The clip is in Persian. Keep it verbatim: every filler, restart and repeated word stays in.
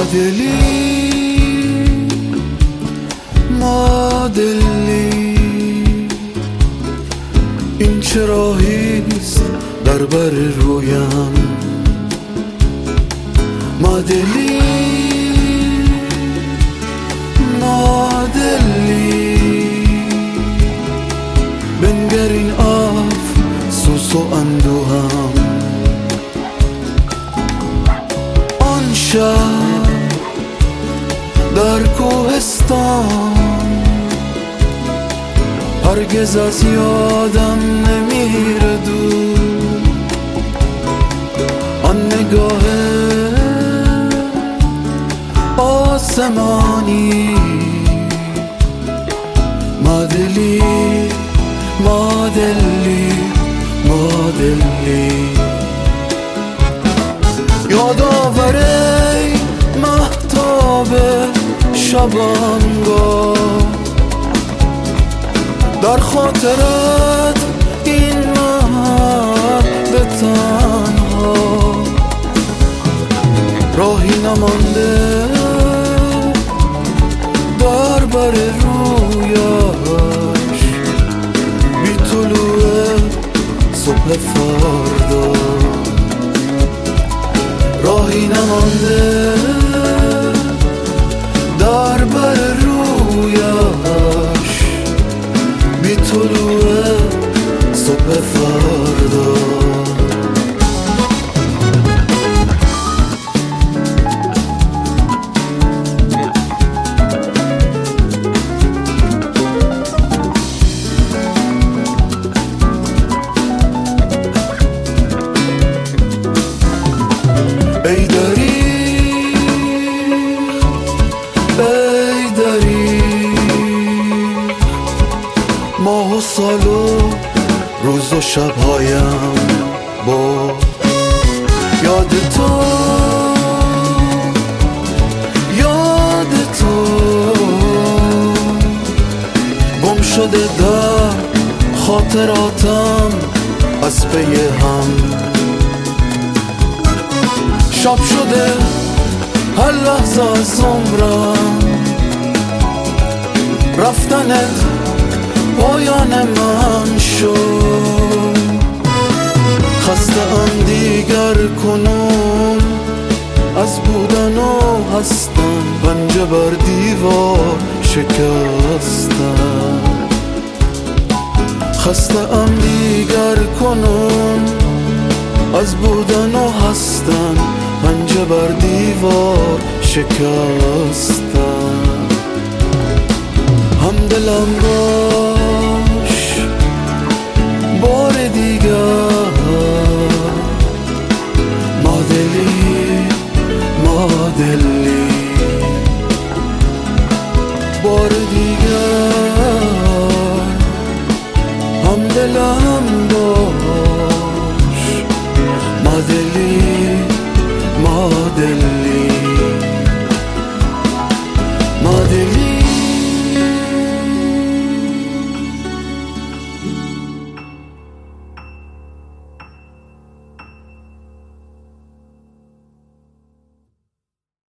دلی ما دلی این چه راهیست در بر رویم ما دلی ما دلی بنگر این افسوس و اندوهم آن شب در کوهستان هرگز از یادم نمیره دور آن نگاه آسمانی ما دلی ما دلی ما دلی یادآوره مهتاب شبانگاه در خاطرت این مرد تنها راهی نمانده در بر رویش بی طلوع صبح فردا راهی نمانده در بر رویش بی طلوع صبح فردا ای داری ای داری ماه و سال و روز و شبهایم با یاد تو یاد تو گم شده در خاطراتم از پی هم شب شده هر لحظه از عمرم رفتنت پایان من شد خسته ام دیگر کنون از بودن و هستن پنجه بر دیوار شکستن خسته ام دیگر کنون از بودن و هستن پنجه بر دیوار شکستن هم دلم را